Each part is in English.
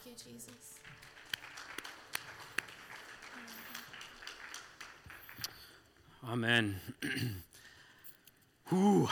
you, Jesus. Amen. Ooh.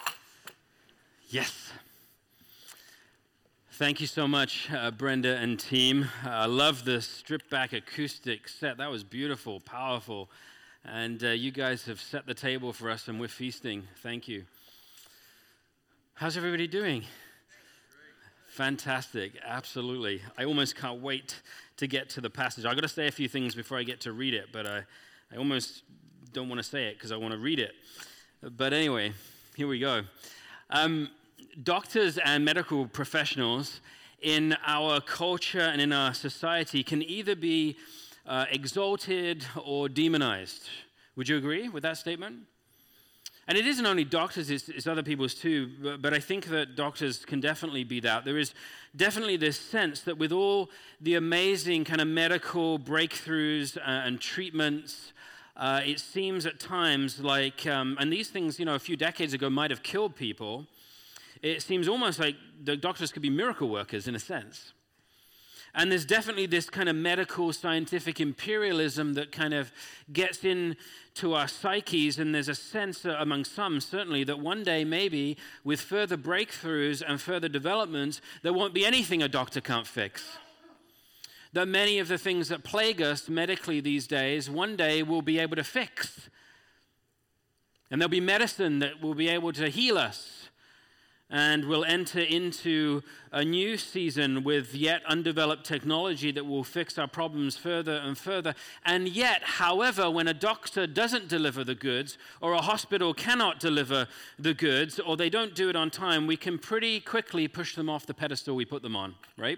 Yes. Thank you so much, Brenda and team. I love the stripped-back acoustic set. That was beautiful, powerful. And you guys have set the table for us, and we're feasting. Thank you. How's everybody doing? Fantastic, absolutely. I almost can't wait to get to the passage. I've got to say a few things before I get to read it, but I almost don't want to say it because I want to read it. But anyway, here we go. Doctors and medical professionals in our culture and in our society can either be exalted or demonized. Would you agree with that statement? And it isn't only doctors, it's other people's too, but I think that doctors can definitely be that. There is definitely this sense that with all the amazing kind of medical breakthroughs and treatments, it seems at times like, and these things, a few decades ago might have killed people, it seems almost like the doctors could be miracle workers in a sense. And there's definitely this kind of medical scientific imperialism that kind of gets into our psyches, and there's a sense among some certainly that one day maybe with further breakthroughs and further developments there won't be anything a doctor can't fix. That many of the things that plague us medically these days one day we'll be able to fix. And there'll be medicine that will be able to heal us. And we'll enter into a new season with yet undeveloped technology that will fix our problems further and further. And yet, however, when a doctor doesn't deliver the goods, or a hospital cannot deliver the goods, or they don't do it on time, we can pretty quickly push them off the pedestal we put them on, right?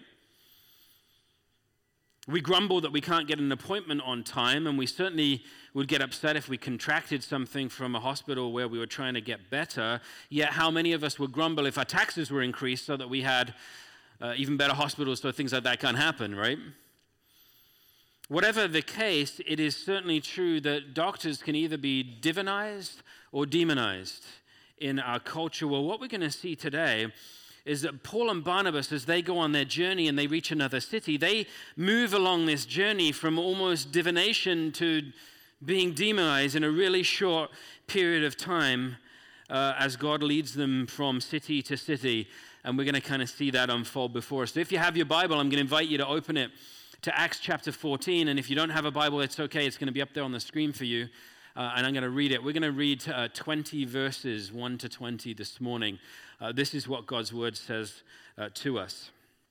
We grumble that we can't get an appointment on time, and we certainly would get upset if we contracted something from a hospital where we were trying to get better. Yet how many of us would grumble if our taxes were increased so that we had even better hospitals so things like that can't happen, right? Whatever the case, it is certainly true that doctors can either be divinized or demonized in our culture. Well, what we're going to see today is that Paul and Barnabas, as they go on their journey and they reach another city, they move along this journey from almost divination to being demonized in a really short period of time as God leads them from city to city. And we're going to kind of see that unfold before us. So if you have your Bible, I'm going to invite you to open it to Acts chapter 14. And if you don't have a Bible, it's okay. It's going to be up there on the screen for you. And I'm going to read it. We're going to read 20 verses, 1 to 20 this morning. This is what God's word says to us.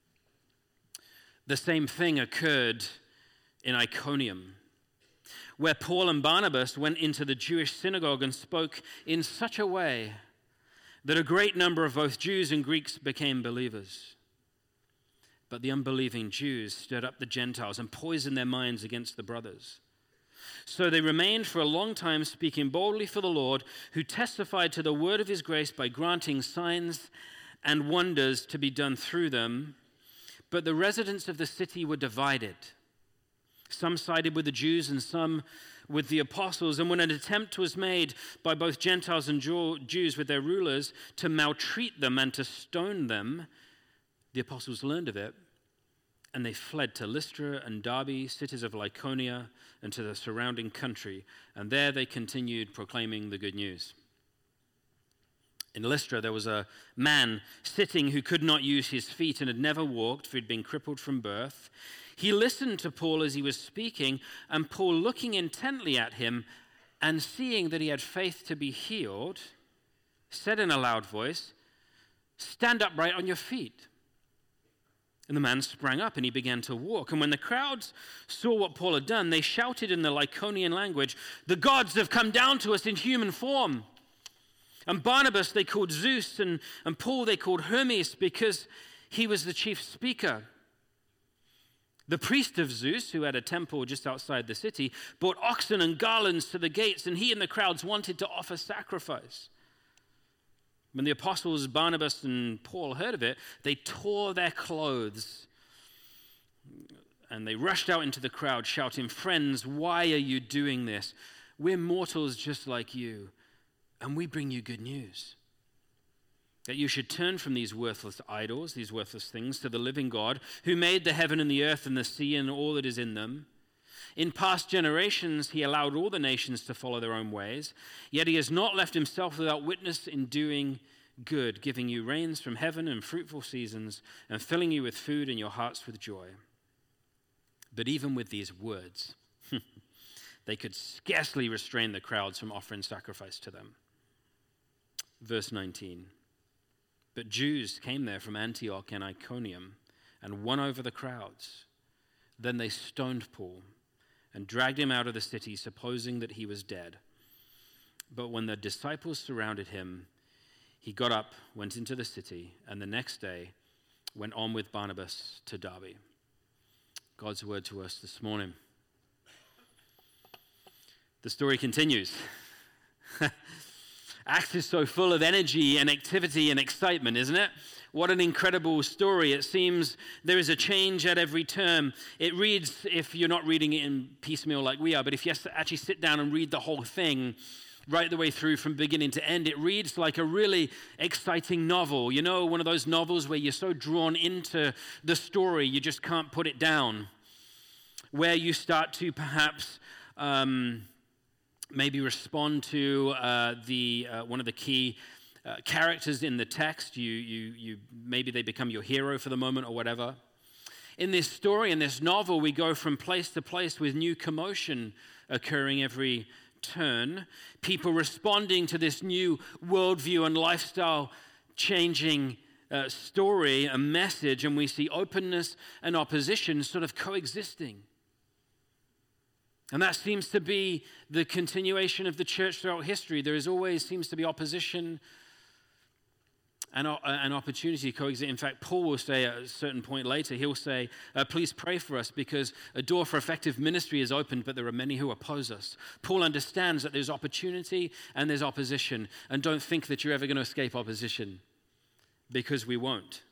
The same thing occurred in Iconium, where Paul and Barnabas went into the Jewish synagogue and spoke in such a way that a great number of both Jews and Greeks became believers. But the unbelieving Jews stirred up the Gentiles and poisoned their minds against the brothers. So they remained for a long time speaking boldly for the Lord, who testified to the word of his grace by granting signs and wonders to be done through them. But the residents of the city were divided. Some sided with the Jews and some with the apostles. And when an attempt was made by both Gentiles and Jews with their rulers to maltreat them and to stone them, the apostles learned of it. And they fled to Lystra and Derbe, cities of Lycaonia, and to the surrounding country. And there they continued proclaiming the good news. In Lystra, there was a man sitting who could not use his feet and had never walked, for he'd been crippled from birth. He listened to Paul as he was speaking, and Paul, looking intently at him and seeing that he had faith to be healed, said in a loud voice, "Stand upright on your feet." And the man sprang up and he began to walk. And when the crowds saw what Paul had done, they shouted in the Lycaonian language, "The gods have come down to us in human form." And Barnabas they called Zeus, and Paul they called Hermes, because he was the chief speaker. The priest of Zeus, who had a temple just outside the city, brought oxen and garlands to the gates, and he and the crowds wanted to offer sacrifice. When the apostles Barnabas and Paul heard of it, they tore their clothes and they rushed out into the crowd shouting, "Friends, why are you doing this? We're mortals just like you, and we bring you good news." that you should turn from these worthless idols, these worthless things, to the living God, who made the heaven and the earth and the sea and all that is in them. In past generations, he allowed all the nations to follow their own ways, yet he has not left himself without witness in doing good, giving you rains from heaven and fruitful seasons, and filling you with food and your hearts with joy. But even with these words, they could scarcely restrain the crowds from offering sacrifice to them. Verse 19. But Jews came there from Antioch and Iconium and won over the crowds. Then they stoned Paul and dragged him out of the city, supposing that he was dead. But when the disciples surrounded him, he got up, went into the city, and the next day went on with Barnabas to Derbe. God's word to us this morning. The story continues. Acts is so full of energy and activity and excitement, isn't it? What an incredible story. It seems there is a change at every turn. It reads, if you're not reading it in piecemeal like we are, but if you actually sit down and read the whole thing right the way through from beginning to end, it reads like a really exciting novel. You know, one of those novels where you're so drawn into the story, you just can't put it down. Where you start to perhaps maybe respond to one of the key characters in the text. You maybe they become your hero for the moment or whatever. In this story, in this novel, we go from place to place with new commotion occurring every turn. People responding to this new worldview and lifestyle changing story, a message, and we see openness and opposition sort of coexisting. And that seems to be the continuation of the church throughout history. There is always seems to be opposition and opportunity to coexist. In fact, Paul will say at a certain point later, he'll say, please pray for us because a door for effective ministry is opened, but there are many who oppose us. Paul understands that there's opportunity and there's opposition. And don't think that you're ever going to escape opposition, because we won't.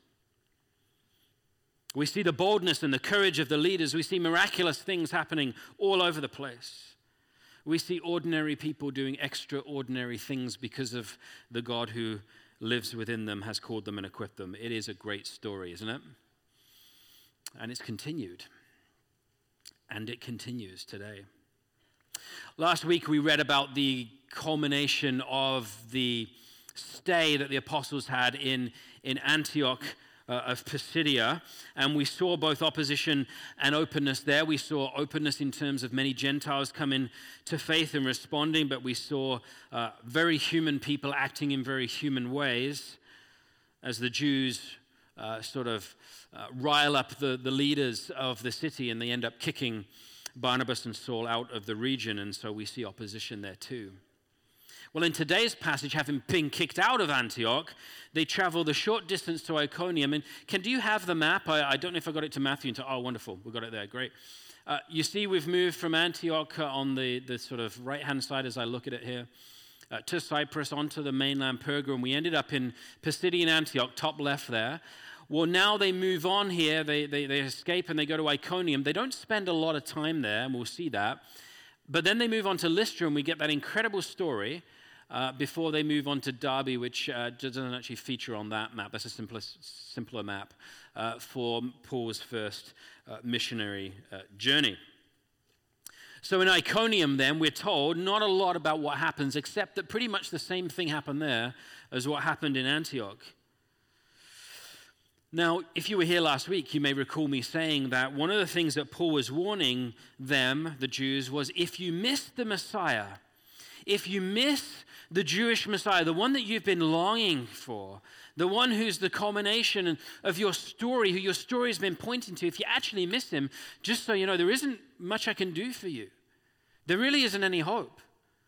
We see the boldness and the courage of the leaders. We see miraculous things happening all over the place. We see ordinary people doing extraordinary things because of the God who lives within them, has called them and equipped them. It is a great story, isn't it? And it's continued. And it continues today. Last week we read about the culmination of the stay that the apostles had in Antioch of Pisidia, and we saw both opposition and openness there. We saw openness in terms of many Gentiles coming to faith and responding, but we saw very human people acting in very human ways as the Jews rile up the leaders of the city, and they end up kicking Barnabas and Saul out of the region, and so we see opposition there too. Well, in today's passage, having been kicked out of Antioch, they travel the short distance to Iconium. And do you have the map? I don't know if I got it to Matthew. Oh, wonderful. We got it there. Great. You see we've moved from Antioch on the sort of right-hand side as I look at it here, to Cyprus, onto the mainland Perga, and we ended up in Pisidian Antioch, top left there. Well, now they move on here. They escape and they go to Iconium. They don't spend a lot of time there, and we'll see that. But then they move on to Lystra, and we get that incredible story before they move on to Derbe, which doesn't actually feature on that map. That's a simpler map for Paul's first missionary journey. So in Iconium then, we're told not a lot about what happens, except that pretty much the same thing happened there as what happened in Antioch. Now, if you were here last week, you may recall me saying that one of the things that Paul was warning them, the Jews, was if you miss the Messiah, if you miss the Jewish Messiah, the one that you've been longing for, the one who's the culmination of your story, who your story has been pointing to, if you actually miss him, just so you know, there isn't much I can do for you. There really isn't any hope.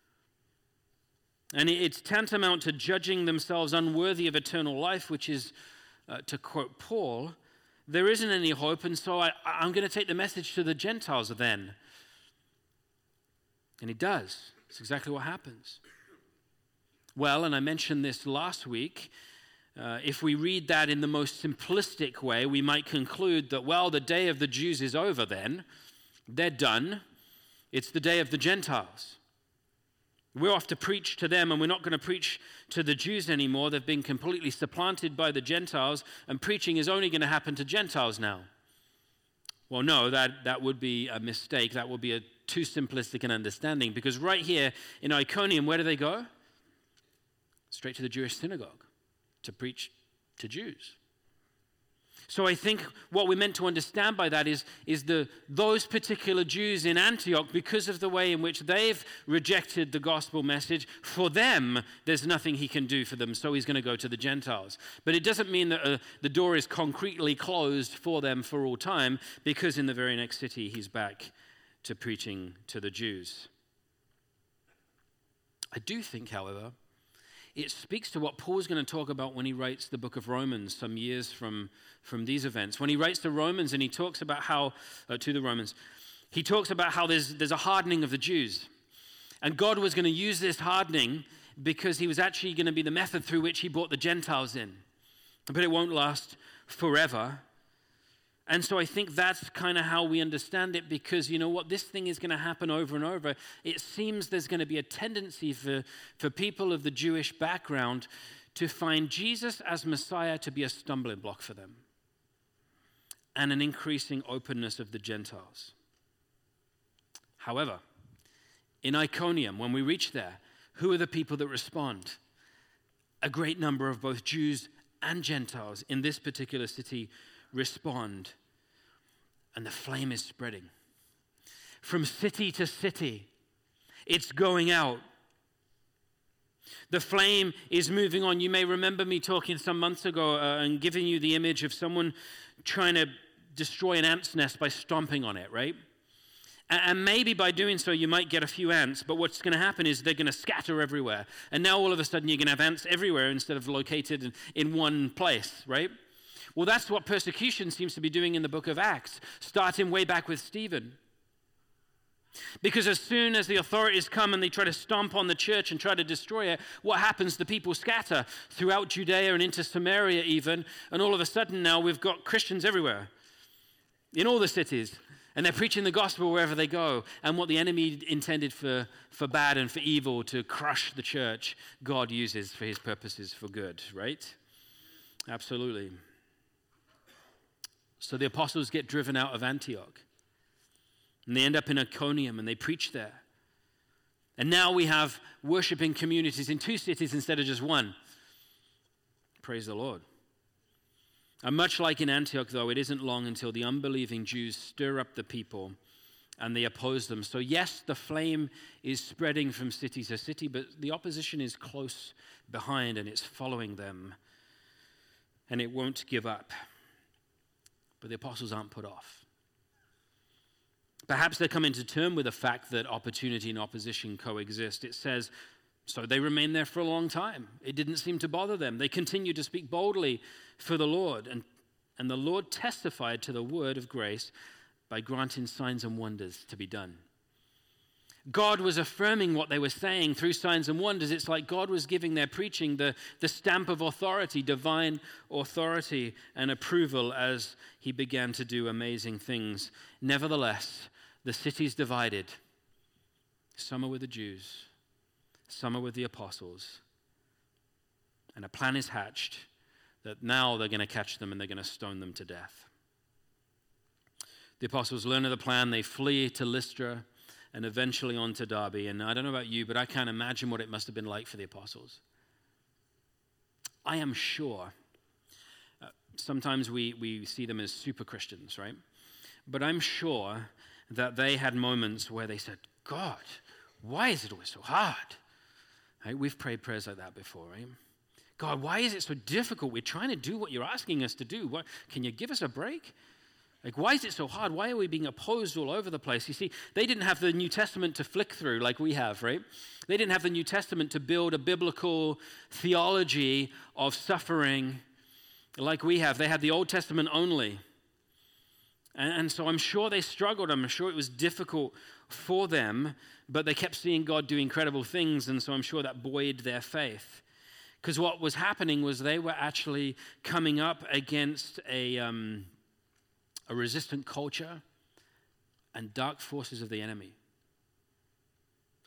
And it's tantamount to judging themselves unworthy of eternal life, which is, to quote Paul, there isn't any hope, and so I'm going to take the message to the Gentiles then. And he does. It's exactly what happens. Well, and I mentioned this last week, if we read that in the most simplistic way, we might conclude that, well, the day of the Jews is over then. They're done. It's the day of the Gentiles. We're off to preach to them, and we're not going to preach to the Jews anymore. They've been completely supplanted by the Gentiles, and preaching is only going to happen to Gentiles now. Well, no, that would be a mistake. That would be a too simplistic an understanding, because right here in Iconium, where do they go? Straight to the Jewish synagogue to preach to Jews. So I think what we're meant to understand by that is those particular Jews in Antioch, because of the way in which they've rejected the gospel message, for them, there's nothing he can do for them, so he's going to go to the Gentiles. But it doesn't mean that the door is concretely closed for them for all time, because in the very next city, he's back to preaching to the Jews. I do think, however, it speaks to what Paul's going to talk about when he writes the book of Romans some years from these events. When he writes to Romans and he talks about how, to the Romans, he talks about how there's a hardening of the Jews. And God was going to use this hardening because he was actually going to be the method through which he brought the Gentiles in. But it won't last forever. And so I think that's kind of how we understand it, because you know what, this thing is going to happen over and over. It seems there's going to be a tendency for people of the Jewish background to find Jesus as Messiah to be a stumbling block for them, and an increasing openness of the Gentiles. However, in Iconium, when we reach there, who are the people that respond? A great number of both Jews and Gentiles in this particular city respond, and the flame is spreading. From city to city, it's going out. The flame is moving on. You may remember me talking some months ago and giving you the image of someone trying to destroy an ant's nest by stomping on it, right? And maybe by doing so, you might get a few ants, but what's going to happen is they're going to scatter everywhere. And now all of a sudden, you're going to have ants everywhere instead of located in one place, right? Well, that's what persecution seems to be doing in the book of Acts, starting way back with Stephen. Because as soon as the authorities come and they try to stomp on the church and try to destroy it, what happens? The people scatter throughout Judea and into Samaria even, and all of a sudden now we've got Christians everywhere, in all the cities, and they're preaching the gospel wherever they go. And what the enemy intended for bad and for evil to crush the church, God uses for his purposes for good, right? Absolutely. So the apostles get driven out of Antioch, and they end up in Iconium, and they preach there. And now we have worshiping communities in 2 cities instead of just one. Praise the Lord. And much like in Antioch, though, it isn't long until the unbelieving Jews stir up the people and they oppose them. So yes, the flame is spreading from city to city, but the opposition is close behind, and it's following them, and it won't give up. But the apostles aren't put off. Perhaps they're coming to terms with the fact that opportunity and opposition coexist. It says, so they remained there for a long time. It didn't seem to bother them. They continued to speak boldly for the Lord. And the Lord testified to the word of grace by granting signs and wonders to be done. God was affirming what they were saying through signs and wonders. It's like God was giving their preaching the stamp of authority, divine authority and approval as he began to do amazing things. Nevertheless, the city's divided. Some are with the Jews, some are with the apostles. And a plan is hatched that now they're going to catch them and they're going to stone them to death. The apostles learn of the plan. They flee to Lystra and eventually on to Derbe. And I don't know about you, but I can't imagine what it must have been like for the apostles. I am sure, sometimes we see them as super Christians, right? But I'm sure that they had moments where they said, God, why is it always so hard? Right? We've prayed prayers like that before, right? God, why is it so difficult? We're trying to do what you're asking us to do. Can you give us a break? Like, why is it so hard? Why are we being opposed all over the place? You see, they didn't have the New Testament to flick through like we have, right? They didn't have the New Testament to build a biblical theology of suffering like we have. They had the Old Testament only. And so I'm sure they struggled. I'm sure it was difficult for them, but they kept seeing God do incredible things, and so I'm sure that buoyed their faith. Because what was happening was they were actually coming up against a resistant culture and dark forces of the enemy.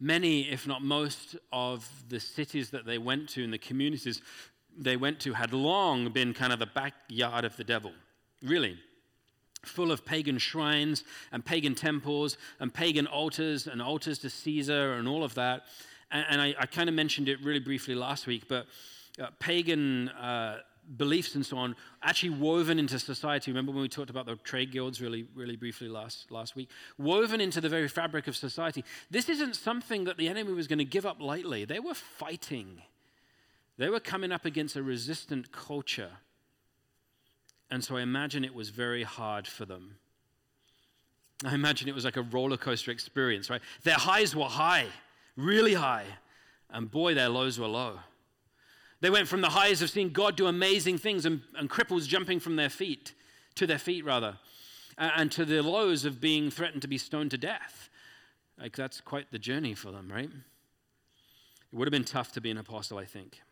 Many, if not most, of the cities that they went to and the communities they went to had long been kind of the backyard of the devil, really, full of pagan shrines and pagan temples and pagan altars and altars to Caesar and all of that. And I kind of mentioned it really briefly last week, but pagan beliefs and so on actually woven into society. Remember when we talked about the trade guilds really briefly last week? Woven into the very fabric of society. This isn't something that the enemy was going to give up lightly. They were fighting. They were coming up against a resistant culture. And so I imagine it was very hard for them. I imagine it was like a roller coaster experience, right? Their highs were high, really high. And boy, their lows were low. They went from the highs of seeing God do amazing things and cripples jumping from their feet, to their feet rather, and to the lows of being threatened to be stoned to death. Like that's quite the journey for them, right? It would have been tough to be an apostle, I think.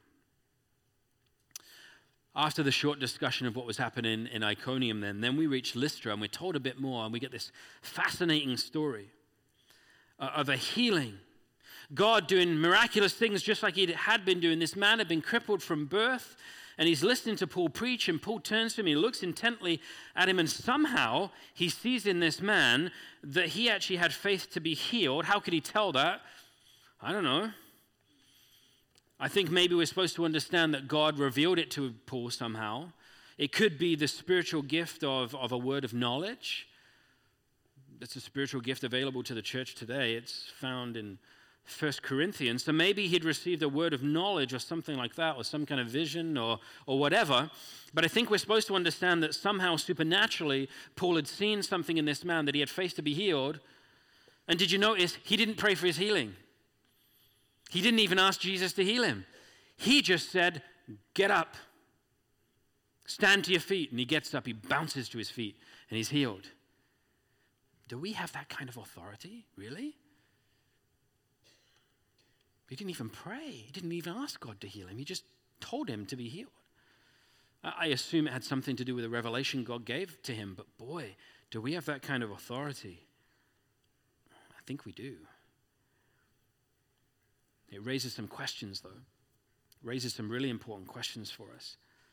After the short discussion of what was happening in Iconium then we reach Lystra and we're told a bit more and we get this fascinating story of a healing. God doing miraculous things just like he had been doing. This man had been crippled from birth and he's listening to Paul preach and Paul turns to him, he looks intently at him and somehow he sees in this man that he actually had faith to be healed. How could he tell that? I don't know. I think maybe we're supposed to understand that God revealed it to Paul somehow. It could be the spiritual gift of a word of knowledge. That's a spiritual gift available to the church today. It's found in 1 Corinthians. So maybe he'd received a word of knowledge or something like that, or some kind of vision or whatever. But I think we're supposed to understand that somehow supernaturally Paul had seen something in this man that he had faith to be healed. And did you notice he didn't pray for his healing? He didn't even ask Jesus to heal him. He just said, get up, stand to your feet. And he gets up, he bounces to his feet, and he's healed. Do we have that kind of authority? Really? He didn't even pray. He didn't even ask God to heal him. He just told him to be healed. I assume it had something to do with the revelation God gave to him, but boy, do we have that kind of authority? I think we do. It raises some questions, though. It raises some really important questions for us.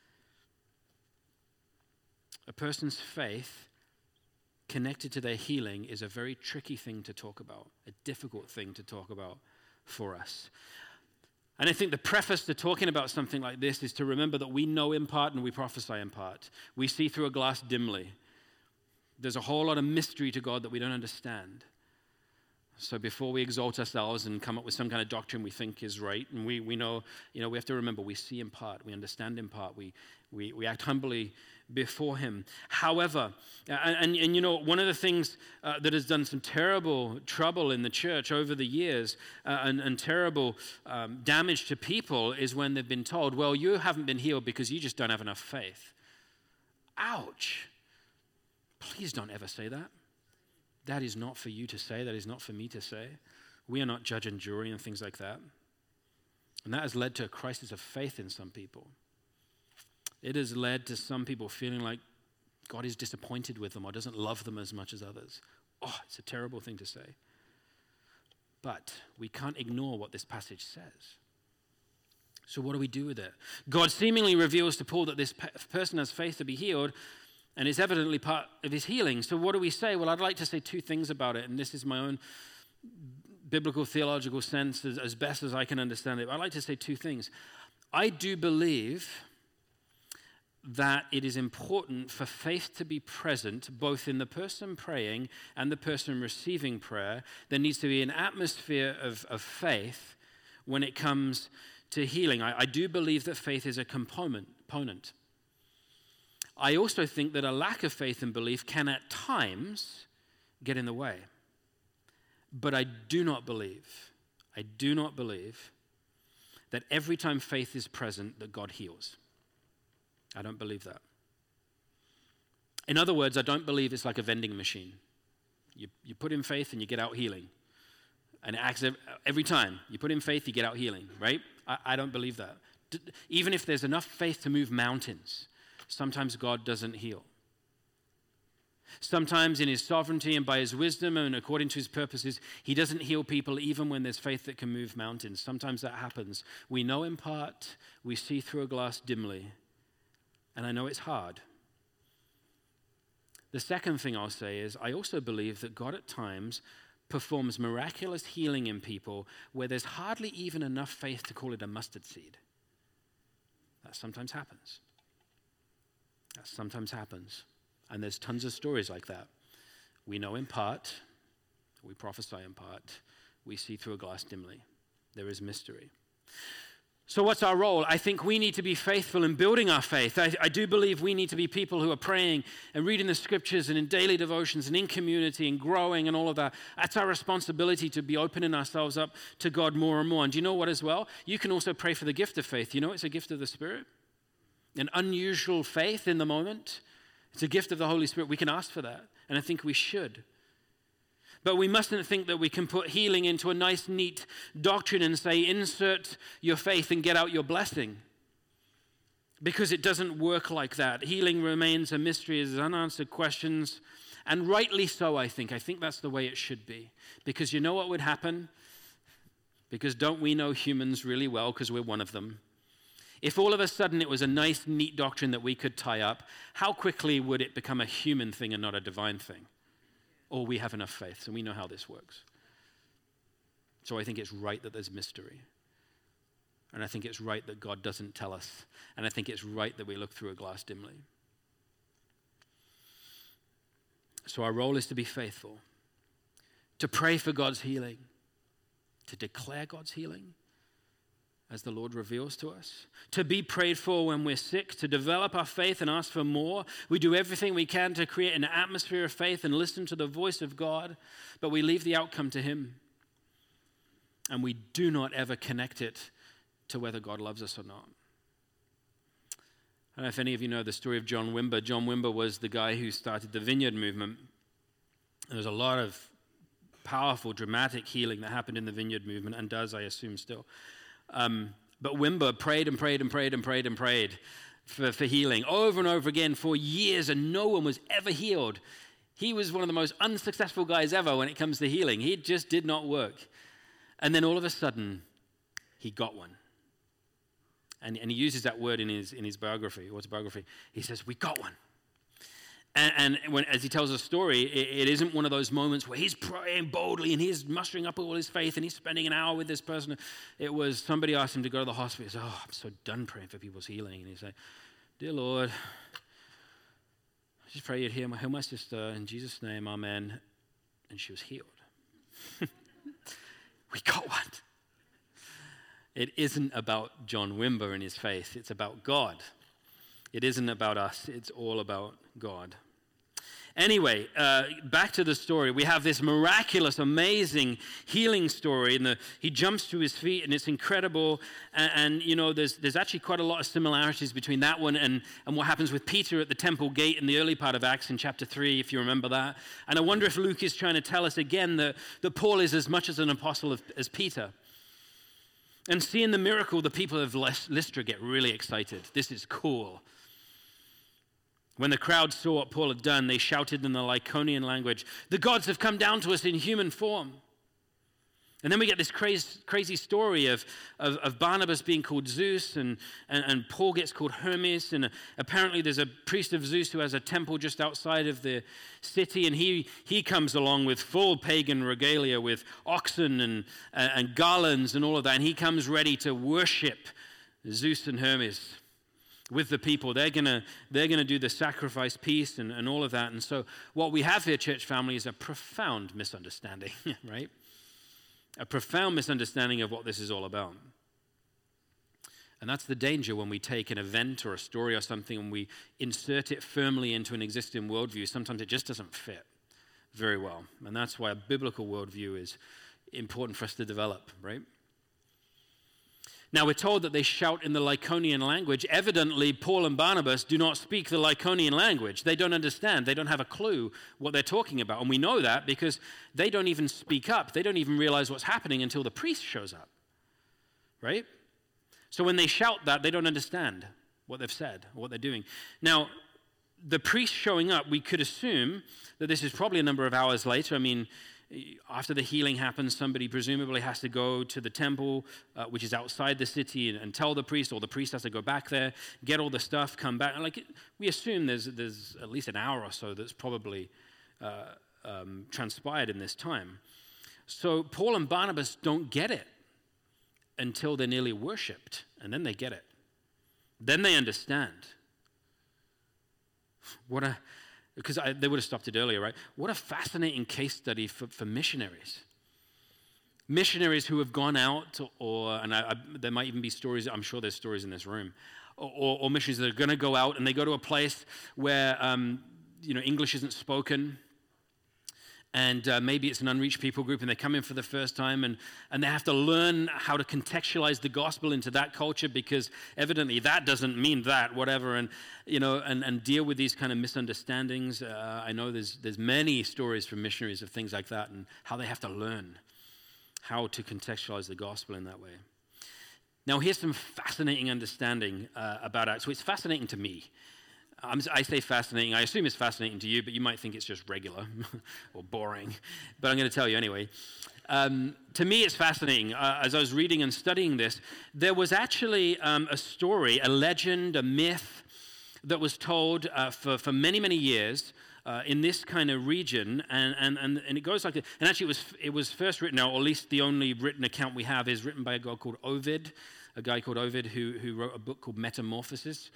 A person's faith connected to their healing is a very tricky thing to talk about, a difficult thing to talk about for us. And I think the preface to talking about something like this is to remember that we know in part and we prophesy in part. We see through a glass dimly. There's a whole lot of mystery to God that we don't understand. So before we exalt ourselves and come up with some kind of doctrine we think is right, and we know, we have to remember we see in part, we understand in part, we act humbly before him. However, one of the things that has done some terrible trouble in the church over the years and terrible damage to people is when they've been told, well, you haven't been healed because you just don't have enough faith. Ouch. Please don't ever say that. That is not for you to say. That is not for me to say. We are not judge and jury and things like that. And that has led to a crisis of faith in some people. It has led to some people feeling like God is disappointed with them or doesn't love them as much as others. Oh, it's a terrible thing to say. But we can't ignore what this passage says. So what do we do with it? God seemingly reveals to Paul that this person has faith to be healed, and it's evidently part of his healing. So what do we say? Well, I'd like to say two things about it, and this is my own biblical theological sense as best as I can understand it. I'd like to say two things. I do believe that it is important for faith to be present both in the person praying and the person receiving prayer. There needs to be an atmosphere of faith when it comes to healing. I do believe that faith is a component. I also think that a lack of faith and belief can at times get in the way. But I do not believe that every time faith is present that God heals. I don't believe that. In other words, I don't believe it's like a vending machine. You put in faith and you get out healing. And it acts every time. You put in faith, you get out healing, right? I don't believe that. Even if there's enough faith to move mountains, sometimes God doesn't heal. Sometimes in his sovereignty and by his wisdom and according to his purposes, he doesn't heal people even when there's faith that can move mountains. Sometimes that happens. We know in part, we see through a glass dimly. And I know it's hard. The second thing I'll say is I also believe that God at times performs miraculous healing in people where there's hardly even enough faith to call it a mustard seed. That sometimes happens. That sometimes happens. And there's tons of stories like that. We know in part, we prophesy in part, we see through a glass dimly. There is mystery. So what's our role? I think we need to be faithful in building our faith. I do believe we need to be people who are praying and reading the scriptures and in daily devotions and in community and growing and all of that. That's our responsibility to be opening ourselves up to God more and more. And do you know what as well? You can also pray for the gift of faith. You know it's a gift of the Spirit? An unusual faith in the moment. It's a gift of the Holy Spirit. We can ask for that. And I think we should. But we mustn't think that we can put healing into a nice, neat doctrine and say, insert your faith and get out your blessing. Because it doesn't work like that. Healing remains a mystery, there's unanswered questions. And rightly so, I think. I think that's the way it should be. Because you know what would happen? Because don't we know humans really well, because we're one of them. If all of a sudden it was a nice, neat doctrine that we could tie up, how quickly would it become a human thing and not a divine thing? Or we have enough faith, so we know how this works. So I think it's right that there's mystery. And I think it's right that God doesn't tell us. And I think it's right that we look through a glass dimly. So our role is to be faithful, to pray for God's healing, to declare God's healing as the Lord reveals to us, to be prayed for when we're sick, to develop our faith and ask for more. We do everything we can to create an atmosphere of faith and listen to the voice of God, but we leave the outcome to Him. And we do not ever connect it to whether God loves us or not. I don't know if any of you know the story of John Wimber. John Wimber was the guy who started the Vineyard movement. There was a lot of powerful, dramatic healing that happened in the Vineyard movement, and does, I assume, still. But Wimber prayed and prayed and prayed and prayed and prayed for healing over and over again for years, and no one was ever healed. He was one of the most unsuccessful guys ever when it comes to healing. He just did not work. And then all of a sudden, he got one. And he uses that word in his biography, autobiography. He says, we got one. And as he tells a story, it isn't one of those moments where he's praying boldly and he's mustering up all his faith and he's spending an hour with this person. It was somebody asked him to go to the hospital. He said, I'm so done praying for people's healing. And he said, dear Lord, I just pray you'd heal my sister in Jesus' name, amen. And she was healed. We got one. It isn't about John Wimber and his faith. It's about God. It isn't about us. It's all about God. Anyway, back to the story. We have this miraculous, amazing healing story. And he jumps to his feet, and it's incredible. And you know, there's actually quite a lot of similarities between that one and what happens with Peter at the temple gate in the early part of Acts in chapter 3, if you remember that. And I wonder if Luke is trying to tell us again that Paul is as much as an apostle as Peter. And seeing the miracle, the people of Lystra get really excited. This is cool. When the crowd saw what Paul had done, they shouted in the Lycaonian language, the gods have come down to us in human form. And then we get this crazy story of Barnabas being called Zeus, and Paul gets called Hermes, and apparently there's a priest of Zeus who has a temple just outside of the city, and he comes along with full pagan regalia, with oxen and garlands and all of that, and he comes ready to worship Zeus and Hermes with the people. They're gonna do the sacrifice piece and all of that. And so what we have here, church family, is a profound misunderstanding, right? A profound misunderstanding of what this is all about. And that's the danger when we take an event or a story or something and we insert it firmly into an existing worldview. Sometimes it just doesn't fit very well. And that's why a biblical worldview is important for us to develop, right? Now, we're told that they shout in the Lycaonian language. Evidently, Paul and Barnabas do not speak the Lycaonian language. They don't understand. They don't have a clue what they're talking about. And we know that because they don't even speak up. They don't even realize what's happening until the priest shows up, right? So when they shout that, they don't understand what they've said or what they're doing. Now, the priest showing up, we could assume that this is probably a number of hours later. I mean, after the healing happens, somebody presumably has to go to the temple, which is outside the city, and tell the priest, or the priest has to go back there, get all the stuff, come back. We assume there's at least an hour or so that's probably transpired in this time. So Paul and Barnabas don't get it until they're nearly worshipped, and then they get it. Then they understand. Because they would have stopped it earlier, right? What a fascinating case study for missionaries. Missionaries who have gone out, there might even be stories, I'm sure there's stories in this room, or missionaries that are going to go out and they go to a place where English isn't spoken, and maybe it's an unreached people group, and they come in for the first time, and they have to learn how to contextualize the gospel into that culture, because evidently that doesn't mean that, whatever, and deal with these kind of misunderstandings. I know there's many stories from missionaries of things like that, and how they have to learn how to contextualize the gospel in that way. Now, here's some fascinating understanding about Acts. So it's fascinating to me. I say fascinating. I assume it's fascinating to you, but you might think it's just regular or boring. But I'm going to tell you anyway. To me, it's fascinating. As I was reading and studying this, there was actually a story, a legend, a myth that was told for many, many years in this kind of region, and it goes like this. And actually, it was first written out, or at least the only written account we have is written by a guy called Ovid, who wrote a book called Metamorphosis.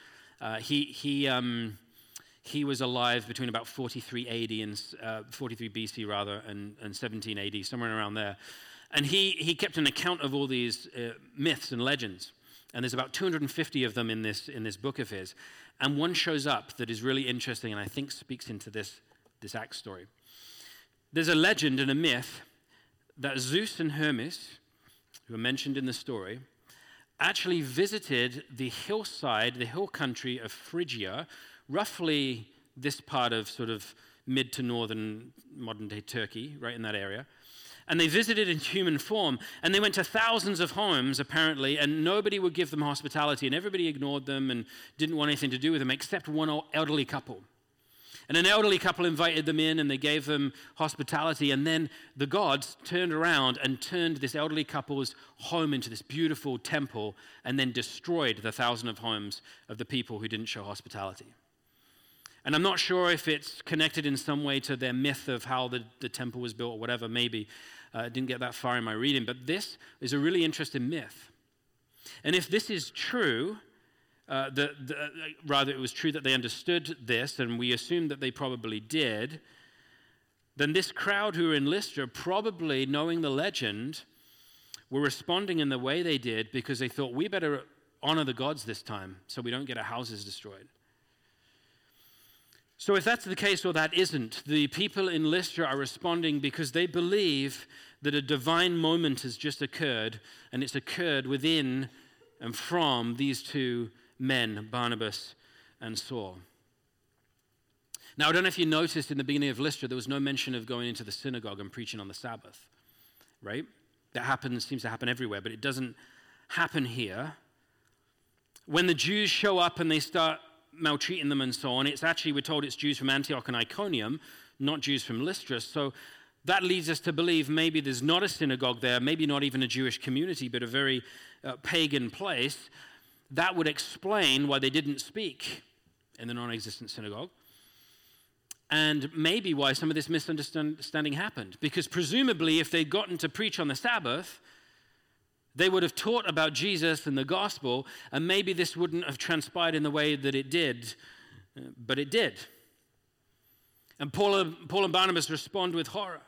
He was alive between about 43 AD and 43 BC rather, and 17 AD, somewhere around there. And he kept an account of all these myths and legends. And there's about 250 of them in this book of his. And one shows up that is really interesting, and I think speaks into this Acts story. There's a legend and a myth that Zeus and Hermes, who are mentioned in the story, actually visited the hillside, the hill country of Phrygia, roughly this part of sort of mid to northern modern-day Turkey, right in that area. And they visited in human form, and they went to thousands of homes, apparently, and nobody would give them hospitality, and everybody ignored them and didn't want anything to do with them except one elderly couple. And an elderly couple invited them in, and they gave them hospitality, and then the gods turned around and turned this elderly couple's home into this beautiful temple, and then destroyed the 1,000 of homes of the people who didn't show hospitality. And I'm not sure if it's connected in some way to their myth of how the temple was built or whatever, maybe. I didn't get that far in my reading, but this is a really interesting myth. And if this is true, rather it was true that they understood this, and we assume that they probably did, then this crowd who were in Lystra, probably knowing the legend, were responding in the way they did because they thought, we better honor the gods this time so we don't get our houses destroyed. So if that's the case or that isn't, the people in Lystra are responding because they believe that a divine moment has just occurred, and it's occurred within and from these two men, Barnabas and Saul. Now, I don't know if you noticed in the beginning of Lystra, there was no mention of going into the synagogue and preaching on the Sabbath, right? That seems to happen everywhere, but it doesn't happen here. When the Jews show up and they start maltreating them and so on, it's actually, we're told it's Jews from Antioch and Iconium, not Jews from Lystra. So that leads us to believe maybe there's not a synagogue there, maybe not even a Jewish community, but a very pagan place. That would explain why they didn't speak in the non-existent synagogue, and maybe why some of this misunderstanding happened. Because presumably, if they'd gotten to preach on the Sabbath, they would have taught about Jesus and the gospel, and maybe this wouldn't have transpired in the way that it did, but it did. And Paul and Barnabas respond with horror.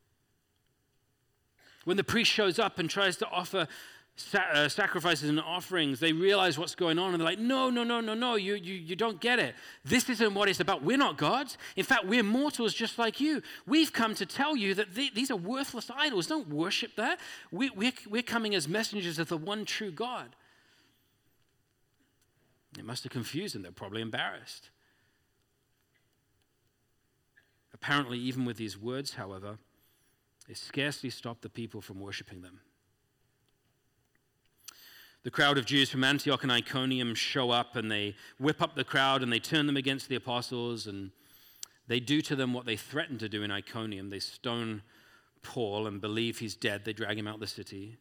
When the priest shows up and tries to offer sacrifices and offerings, they realize what's going on, and they're like, no, you don't get it. This isn't what it's about. We're not gods. In fact, we're mortals just like you. We've come to tell you that these are worthless idols. Don't worship that. We're coming as messengers of the one true God. It must have confused them. They're probably embarrassed. Apparently, even with these words, however, they scarcely stopped the people from worshiping them. The crowd of Jews from Antioch and Iconium show up, and they whip up the crowd, and they turn them against the apostles, and they do to them what they threatened to do in Iconium. They stone Paul and believe he's dead. They drag him out of the city.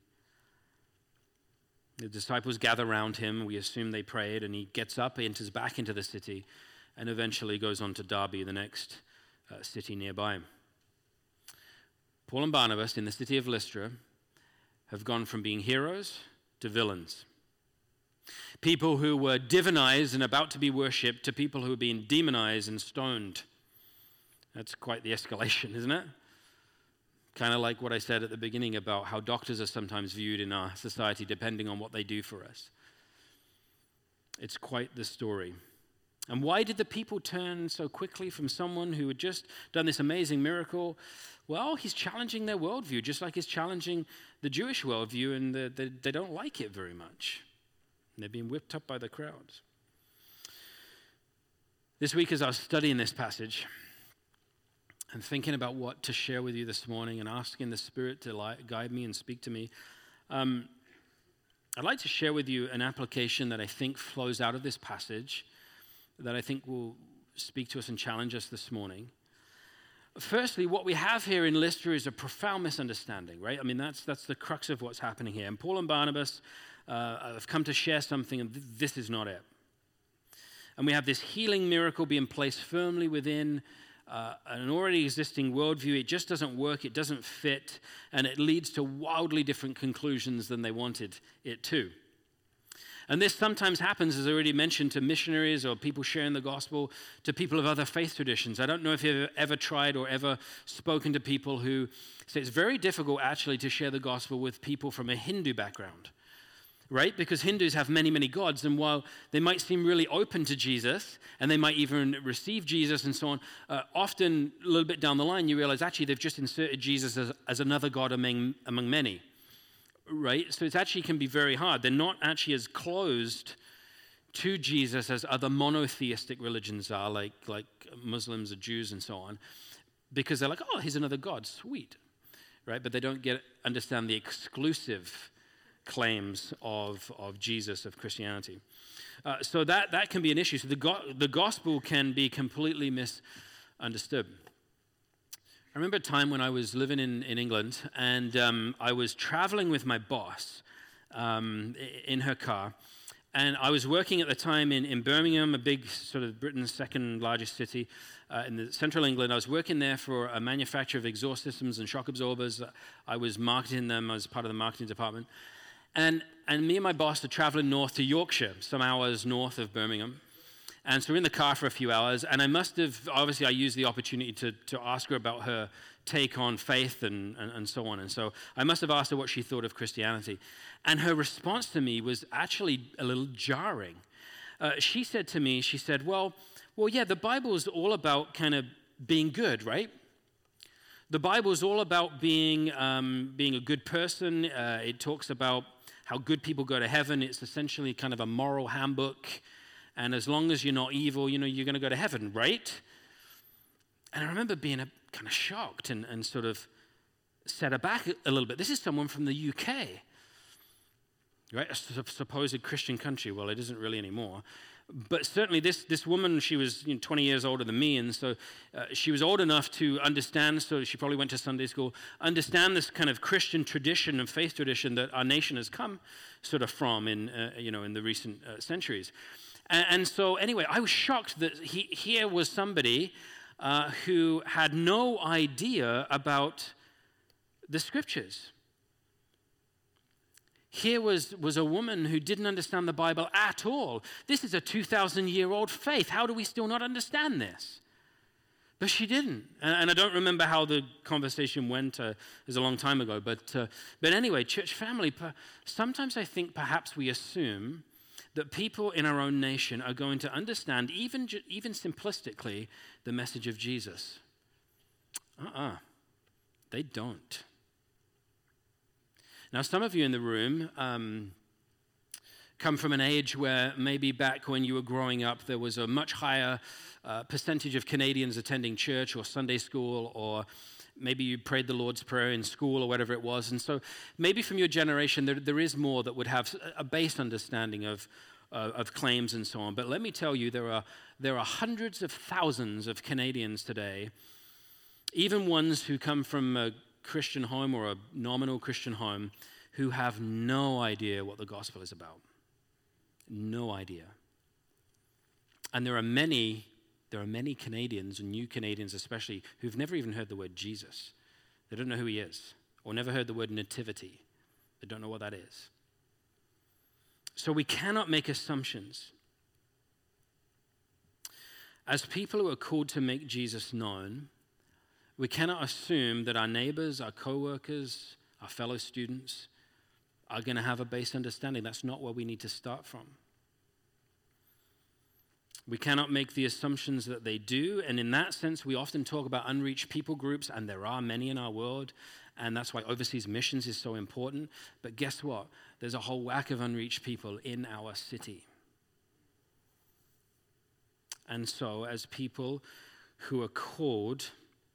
The disciples gather around him. We assume they prayed, and he gets up, enters back into the city, and eventually goes on to Derbe, the next city nearby. Paul and Barnabas in the city of Lystra have gone from being heroes to villains. People who were divinized and about to be worshipped to people who are being demonized and stoned. That's quite the escalation, isn't it? Kind of like what I said at the beginning about how doctors are sometimes viewed in our society depending on what they do for us. It's quite the story. And why did the people turn so quickly from someone who had just done this amazing miracle? Well, he's challenging their worldview, just like he's challenging the Jewish worldview, and they don't like it very much. They're being whipped up by the crowds. This week, as I was studying this passage and thinking about what to share with you this morning and asking the Spirit to guide me and speak to me, I'd like to share with you an application that I think flows out of this passage that I think will speak to us and challenge us this morning. Firstly, what we have here in Lystra is a profound misunderstanding, right? I mean, that's the crux of what's happening here. And Paul and Barnabas have come to share something, and this is not it. And we have this healing miracle being placed firmly within an already existing worldview. It just doesn't work, it doesn't fit, and it leads to wildly different conclusions than they wanted it to. And this sometimes happens, as I already mentioned, to missionaries or people sharing the gospel, to people of other faith traditions. I don't know if you've ever tried or ever spoken to people who say it's very difficult actually to share the gospel with people from a Hindu background, right? Because Hindus have many, many gods, and while they might seem really open to Jesus, and they might even receive Jesus and so on, often a little bit down the line you realize actually they've just inserted Jesus as another god among many. Right? So it actually can be very hard. They're not actually as closed to Jesus as other monotheistic religions are, like Muslims or Jews and so on, because they're like, oh, he's another God, sweet. Right? But they don't understand the exclusive claims of Jesus, of Christianity. So that can be an issue. So the gospel can be completely misunderstood. I remember a time when I was living in England, and I was traveling with my boss in her car, and I was working at the time in Birmingham, a big sort of Britain's second largest city in the central England. I was working there for a manufacturer of exhaust systems and shock absorbers. I was marketing them as part of the marketing department, and me and my boss are traveling north to Yorkshire, some hours north of Birmingham. And so we're in the car for a few hours, and I used the opportunity to ask her about her take on faith and so on. And so I must have asked her what she thought of Christianity. And her response to me was actually a little jarring. She said to me, well, yeah, the Bible is all about kind of being good, right? The Bible is all about being a good person. It talks about how good people go to heaven. It's essentially kind of a moral handbook. And as long as you're not evil, you're going to go to heaven, right? And I remember being kind of shocked and sort of set aback a little bit. This is someone from the UK, right? A supposed Christian country. Well, it isn't really anymore. But certainly this woman, she was 20 years older than me, and so she was old enough to understand, so she probably went to Sunday school, understand this kind of Christian tradition and faith tradition that our nation has come sort of from in the recent centuries. And so anyway, I was shocked that here was somebody who had no idea about the scriptures. Here was a woman who didn't understand the Bible at all. This is a 2,000-year-old faith. How do we still not understand this? But she didn't. And I don't remember how the conversation went. It was a long time ago. But anyway, church family, sometimes I think perhaps we assume that people in our own nation are going to understand, even simplistically, the message of Jesus. They don't. Now, some of you in the room, come from an age where maybe back when you were growing up, there was a much higher percentage of Canadians attending church or Sunday school, or maybe you prayed the Lord's Prayer in school or whatever it was. And so maybe from your generation, there is more that would have a base understanding of claims and so on. But let me tell you, there are hundreds of thousands of Canadians today, even ones who come from a Christian home or a nominal Christian home, who have no idea what the gospel is about. No idea. And there are many Canadians, and new Canadians especially, who've never even heard the word Jesus. They don't know who he is, or never heard the word nativity. They don't know what that is. So we cannot make assumptions. As people who are called to make Jesus known, we cannot assume that our neighbors, our co-workers, our fellow students are going to have a base understanding. That's not where we need to start from. We cannot make the assumptions that they do, and in that sense, we often talk about unreached people groups, and there are many in our world, and that's why overseas missions is so important. But guess what? There's a whole whack of unreached people in our city. And so, as people who are called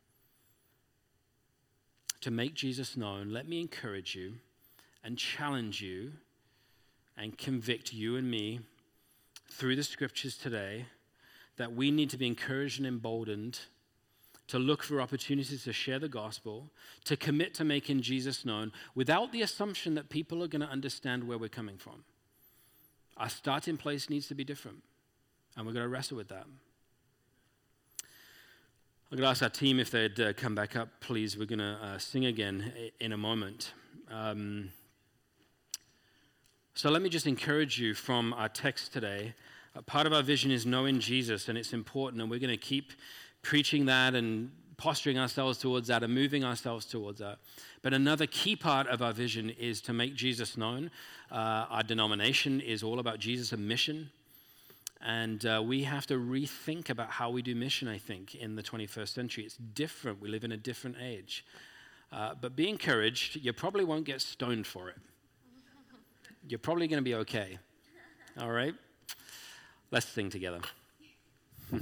to make Jesus known, let me encourage you and challenge you and convict you and me through the scriptures today that we need to be encouraged and emboldened to look for opportunities to share the gospel, to commit to making Jesus known without the assumption that people are going to understand where we're coming from. Our starting place needs to be different, and we're going to wrestle with that. I'm going to ask our team if they'd come back up, please. We're going to sing again in a moment. So let me just encourage you from our text today. Part of our vision is knowing Jesus, and it's important, and we're going to keep preaching that and posturing ourselves towards that and moving ourselves towards that. But another key part of our vision is to make Jesus known. Our denomination is all about Jesus and mission, and we have to rethink about how we do mission, I think, in the 21st century. It's different. We live in a different age. But be encouraged. You probably won't get stoned for it. You're probably going to be okay. All right? Let's sing together.